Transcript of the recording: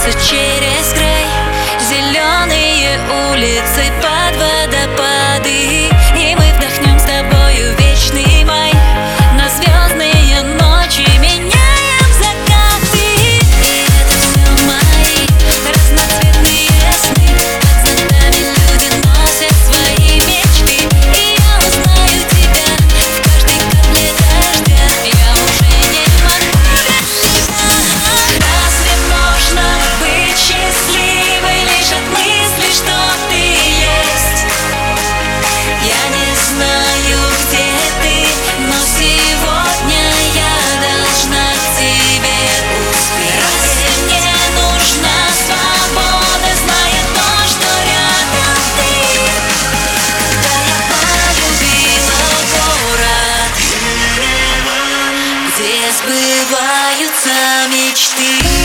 льется через край. Зеленые улицы под водопады, и мы вдохнем с тобою вечный май. На звездные ночи меняем закаты. И это все мои разноцветные сны. Под зонтами люди носят свои мечты. И я узнаю тебя в каждой капле дождя. Я уже не могу. Разве можно быть счастливой лишь от мысли, что ты есть? Я не знаю, где ты, но сегодня я должна к тебе успеть. Разве мне нужна свобода, зная то, что рядом ты? Когда я полюбила город, где сбываются мечты.